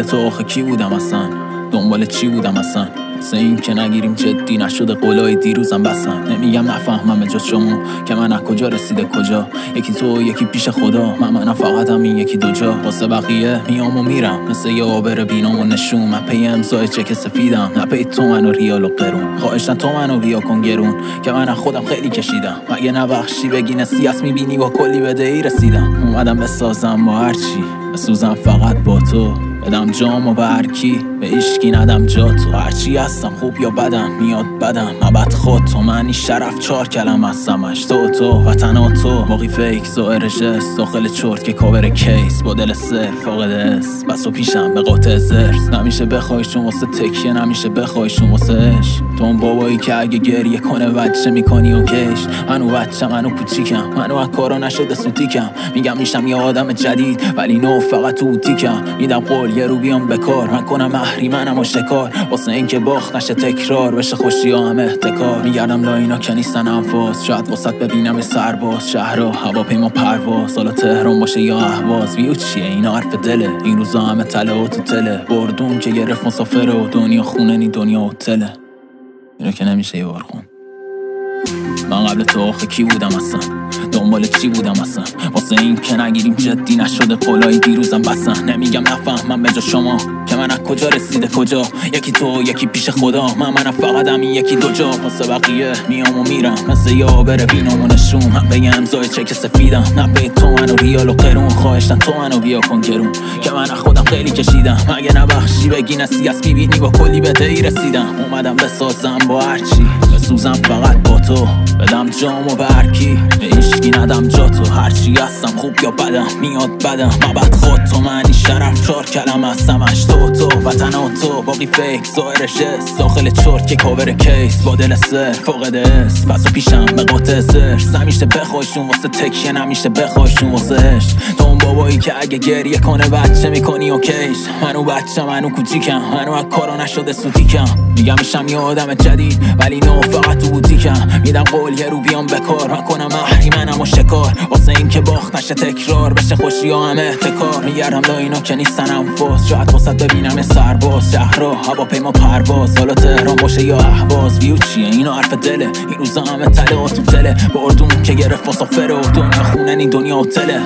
تو آخه کی بودم اصلا؟ دنبال چی بودم اصلا؟ واسه این که نگیریم جدی نشده قولای دیروزم بسن. نمیگم نفهمم به جز شما که من از کجا رسیده کجا، یکی تو یکی پیش خدا، من فقطم این یکی دو جا. واسه بقیه میام و میرم مثل یه آبر بینام و نشون، من پی امضای چک سفیدم نه پی تومن و ریال و قرون. خواهشن تو منو بیا کن گرون که من از خودم خیلی کشیدم، مگه نبخشی بگی نصیحت میبینی با کلی بدهی رسیدم. اومدم بسازم با هرچی بسوزم فقط با تو، بدم جام و به هرکی به عشقی ندم جا تو. هرچی هستم خوب یا بدم میاد بدم مبد خود تو، منی شرف 4 کلم هستمش تو وطن تو. باقی فیک ظاهر جست داخل چرت که کاور کیس، با دل سر فاقد اس بس و پیشم به قاطع زرس. نمیشه بخوایشون واسه تکیه نمیشه بخوایشون واسه عشق. تو اون بابایی که اگه گریه کنه بچه میکنی و کش. منو بچه منو کوچیکم، منو از کارا نشده سوتیکم. میگم میشم یه آدم جدید ولی نو فقط تو تیکم. میدم قول یه رو بیام بکار، من کنم اهریمنم و شکار. واسه این که باخت نشه تکرار بشه خوشی ها هم احتکار. میگردم لاینا که نیستن انفاس، شاید واسط ببینم سرباز. شهرها هواپیما پرواز، حالا تهران باشه یا اهواز. ویو چیه این حرف دله، این روزا همه تله و تو تله. بردون که گرفت مسافره و دنیا خونه نی دنیا هتله. اینو که نمیشه یه بار خون. من قبل تو آخه کی بودم اصلا؟ دنبال چی بودم اصلا؟ واسه این که نگیریم جدی نشده قولای دیروزم بسن. نمیگم نفهمم به جز شما که من از کجا رسیده کجا، یکی تو یکی پیش خدا، من فقطم این یکی دو جا. واسه بقیه میام و میرم مثل یه آبر بینام و نشون، من به امضای چک سفیدم نه به تومن و ریال و قرون. خواهشن تو منو بیا کن گرون که من از خودم خیلی کشیدم، مگه نبخشی بگی نصیحت میبینی با کلی بدهی رسیدم. اومدم بسازم با هرچی بسوزم فقط با تو، بدم جام و به هرکی به عشقی ندم جا تو. هرچی هستم خوب یا بدم میاد بدم مبد خود تو، منی شرف 4 کلم هستمش تو وطن تو. باقی فیک ظاهر جست داخل چرت که کاور کیس، با دل سر فاقد اس بس و پیشم به قاطع زرس. نمیشه بخوایشون واسه تکیه نمیشه بخوایشون واسه عشق. تو اون بابایی که اگه گریه کنه بچه میکنی و کش. منو بچه منو کوچیکم، منو از کارا نشده سوتیکم. میگم میشم یه آدم جدید ولی نو فقط تو بوتیکم. میدم قول یه رو بیام بکار، من کنم اهریمنم و شکار. واسه این که باخت نشه تکرار بشه خوشی ها هم احتکار. میگردم لاینا که نیستن انفاس، شاید واسط ببینم سرباز. شهرها هواپیما پرواز، حالا تهران باشه یا اهواز. ویو چیه این حرف دله، این روزا همه تله و تو تله. بردون که گرفت مسافره و دنیا خونه نی دنیا هتله.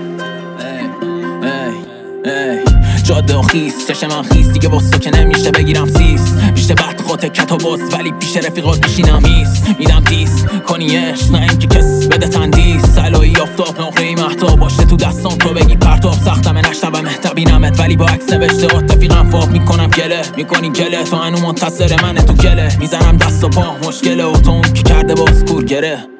جاده و خیس چشم من خیس دیگه واسه که نمیشه بگیرم سیس. بیشتر بعد خاطر کتا باز ولی پیش رفیقات میشینم هیس. میدم دیس کنی عشق نه این که کس بده تندیس. سلایی آفتاب نقره‌ای مهتاب باشه تو دستان تو بگی پرتاب. سختمه نشنوم بینمت ولی با عکس نوشته رفیقم فاق میکنم گله. میکنی گله تو هنو منتصر منه تو گله. میزنم دست و پا مشکله و تو اون که کرده باز کور گره.